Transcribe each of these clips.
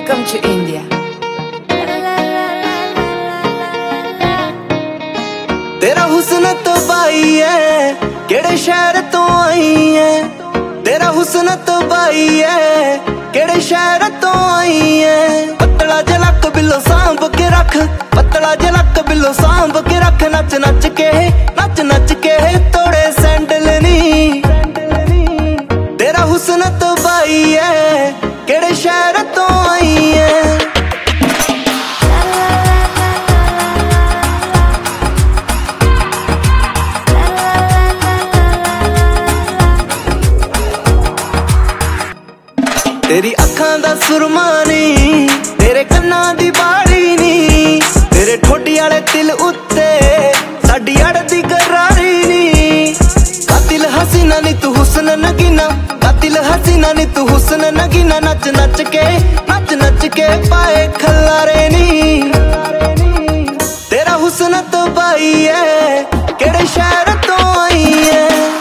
Welcome to India. तेरा हुस्न तो बाई है, केड़े शहर तो आई है। तेरा हुस्न तो बाई है, केड़े शहर तो आई है। पतला जलक बिलो सांभ के रख, पतला जलक बिलो सांभ के रख। नच नच के तोड़े सैंडल नी। तेरा हुस्न तो बाई है, केड़े शहर तो आई है। तेरी अखां दा सुरमा नी, तेरे कन्नां दी बाड़ी नी। तेरे ठोडी आले दिल उत्ते साडी अड़दी करारी नी। कातिल हसीना नी तू हुस्न नगीना, कातिल हसीना नी तू हुस्न नगीना। नच नच के पाए खल्लारे नी। तेरा हुस्न तो बाई है, केड़े शहर तो आई है।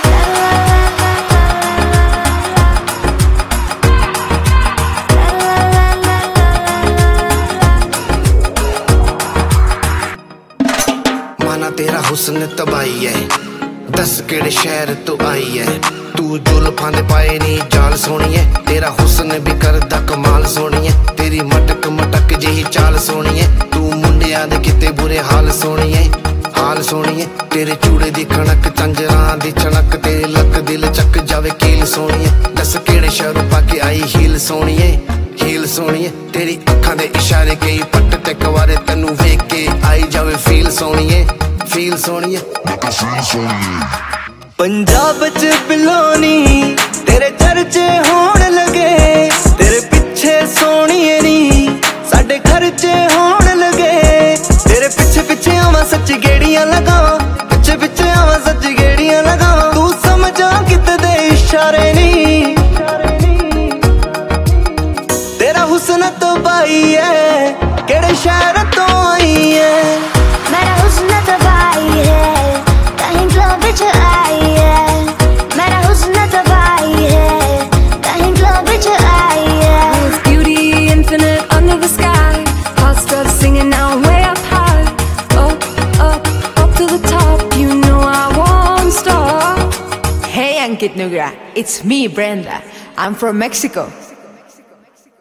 तेरा हुस्न तबाई है, दस केड़े शहर तो आई है। तू जुल्फां दे पाए नी जाल सोनी है। तेरा हुस्न भी करदा कमाल सोनी है। तेरी मटक मटक जेही चाल सोनी है। तू मुंडियां दे किते बुरे हाल सोनी है, हाल सोनी है। तेरे चूड़े दी कणक चंजरां दी चणक। तेरे लक दिल चक जावे कील सोनी है। दस केड़े शहरों पाके आई हील सोनी है, हील सोनी है। तेरी अखां दे इशारे कई पट ते कवारे। तैनू वेख के आई जावे फील सोनी है, फील सोनी है। पंजाब च बिलोनी तेरे चर्चे होण लगे। तेरे पिछे सोनिए नी साडे खर्चे होण लगे। तेरे पिछे पिछे आवां सच गेड़ियां लगावां, पिछे पिछे आवां सच गेड़ियां लगावां। तू समझा किते दे इशारे नी। तेरा हुस्न तो बाई है, केड़े शहर तो आई है। मेरा हुस्न तो बाई है, कहीं क्लब विच आई है। मेरा हुस्न तो बाई है, कहीं क्लब विच आई है। There's beauty infinite under the sky. Heart starts singing now way up high. Up to the top. You know I won't stop. Hey Ankit Nugra, it's me Brenda. I'm from Mexico.